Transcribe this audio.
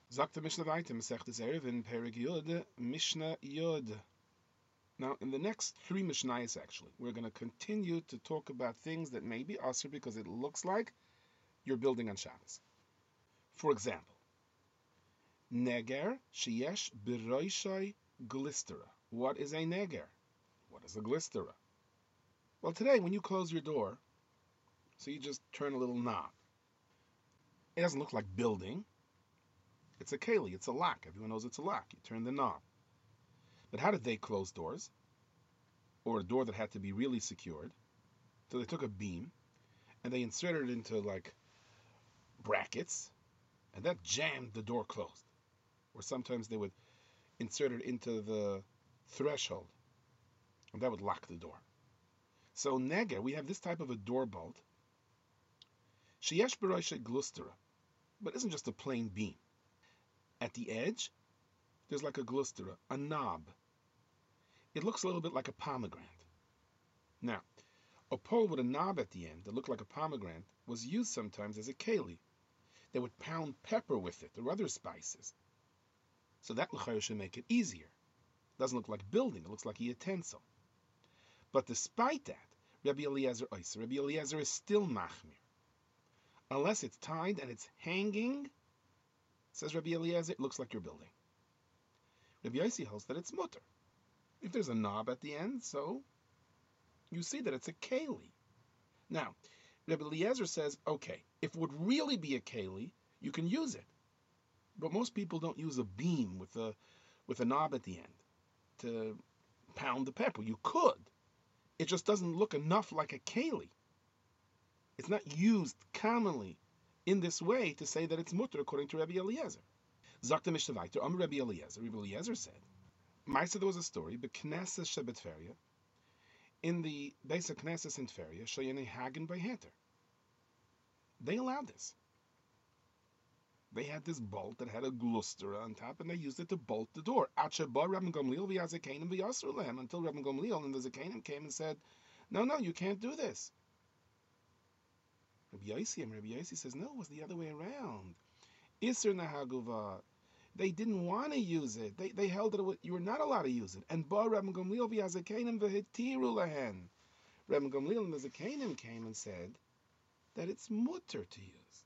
Sagt the Mishnah weiter, Masechtes Eruvin, Perek Yud, Mishnah Yud. Now, in the next three Mishnayos, actually, we're going to continue to talk about things that may be usher because it looks like you're building on Shabbos. For example, Neger sheyesh b'roishai glistera. What is a neger? What is a glistera? Well, today when you close your door, so you just turn a little knob. It doesn't look like building. It's a keli, it's a lock. Everyone knows it's a lock. You turn the knob. But how did they close doors? Or a door that had to be really secured? So they took a beam and they inserted it into like brackets, and that jammed the door closed. Or sometimes they would insert it into the threshold, and that would lock the door. So neger, we have this type of a door bolt. Sheyesh b'roisha glustera, but it isn't just a plain beam. At the edge, there's like a glustera, a knob. It looks a little bit like a pomegranate. Now, a pole with a knob at the end that looked like a pomegranate was used sometimes as a keli. They would pound pepper with it or other spices. So that l'chayr should make it easier. It doesn't look like building, it looks like a utensil. But despite that, Rabbi Eliezer is still machmir. Unless it's tied and it's hanging, says Rabbi Eliezer, it looks like you're building. Rabbi Yossi holds that it's mutter. If there's a knob at the end, so you see that it's a keli. Now, Rabbi Eliezer says, okay, if it would really be a keli, you can use it. But most people don't use a beam with a knob at the end to pound the pepper. You could. It just doesn't look enough like a keli. It's not used commonly in this way to say that it's mutter according to Rabbi Eliezer. Zakta Mishnah weiter, Rabbi Eliezer. Rabbi Eliezer said, Maisa, there was a story, but Knesset Shebetferia, in the base of Knesset in Tveria, Shayene Hagen by Heter. They allowed this. They had this bolt that had a glustera on top, and they used it to bolt the door. Until Rabban Gamliel and the Zakanim came and said, no, you can't do this. Rabbi Yossi says, no, it was the other way around. Isser Nahaguva. They didn't want to use it. They held that you were not allowed to use it. And Rabban Gamliel v'Yazakanim v'hitiru lahen. Rabban Gamliel and the Zakanim came and said that it's mutter to use.